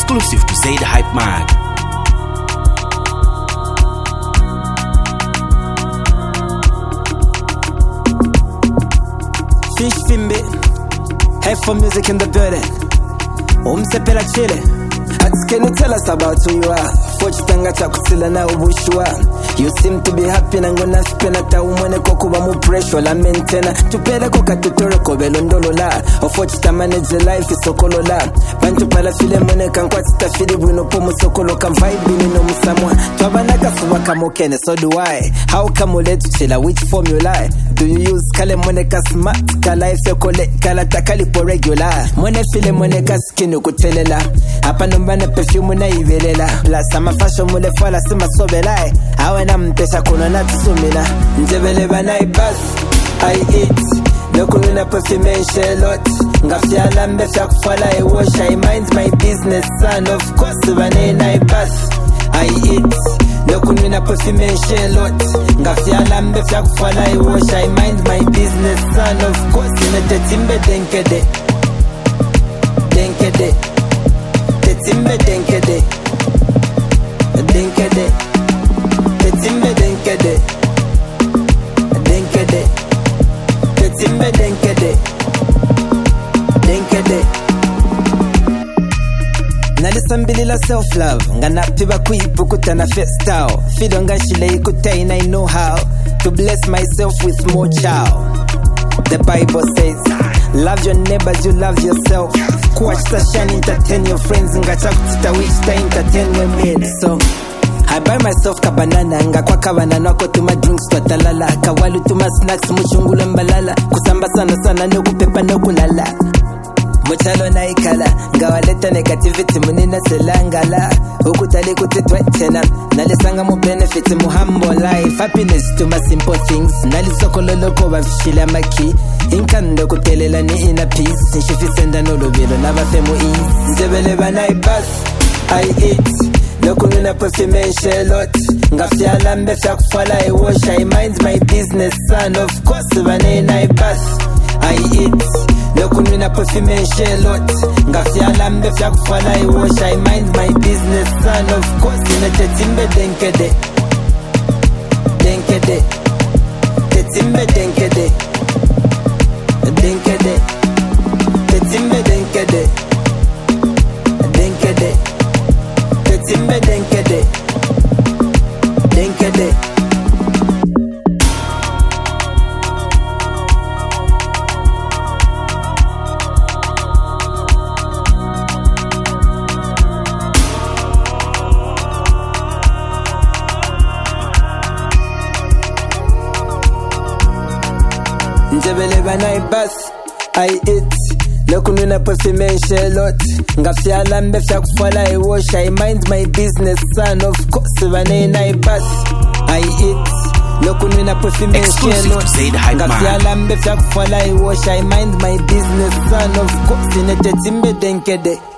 Exclusive to Say the Hype Mag. Fish Fimbi, Headphone Music in the building. Umsepela chile. Can you tell us about who you are? Fochitanga chakutila na ubushua. You seem to be happy na ngona spena ta umone kokuba mu pressure la maintainer. Tupele ko katutore ko belondolo la. Ofochita manage life isokolo la. Bantu pala file mone kankwa tita fili bwino po musokolo kam vibe ni no musamwa. Twabana kasuba kamokene so do I. How come you let chila which formula? Do you use kale mone ka smart ka life ekole kala takali po regular? Mone file mone ka skin ukutelela. Hapa nombana perfume na ivelela. La sama fashion mule fala sima sobelai. Awena mpesa kuna na tusumina. Njebele bana ibas I eat. Nokununa perfume shelot. Ngafyala mbefya kufala I wash. I mind my business son. Of course banana ibas I eat. Nokununa perfume shelot. Ngafyala mbefya kufala I wash. I mind my business son. Of course inete timbe denkede. Denkede. Timbe denkede. Denkede. Timbe denkede. Denkede. Timbe denkede. Denkede. Nalisambilila self-love. Ngana piba kuipukuta na festao. Fido ngashile ikutain I know how to bless myself with more chow. The Bible says, love your neighbors, you love yourself. Watch the shine, entertain your friends. Ngacha kutita which ta entertain women. So I buy myself ka banana. Nga kwa ka banana ko tuma drinks kwa talala. Kawalu tuma snacks muchungule mbalala. Kusamba sana sana no kupepa no kulala. Muchalo na ikala. Nga waleta negativity munina selangala. Ukutali kutitwe tena. Nalisanga mu benefits mu humble life. Happiness to my simple things. Nalisokolo loko bafishila maki. Inkando kutelela ni ina peace. Nshifisenda nolobilo na bafemu ease. Nzebele bana ibas I eat. Nokununa perfume shelot. Ngafyala mbefya kufala I wash. I mind my business son. Of course banana ibas I eat. Nokununa perfume shelot. Ngafyala mbefya kufala I wash. I mind my business son. Of course inete timbe denkede. Denkede. Timbe denkede. Denkede. Timbe denkede. Denkede. Timbe denkede. Denkede. Njebele bana ibas I eat. Nokununa perfume shelot. Ngafyala mbefya kufala I wash. I mind my business son. Of course banana ibas I eat. Nokununa perfume shelot. Ngafyala mbefya kufala I wash. I mind my business son. Of course inete timbe denkede.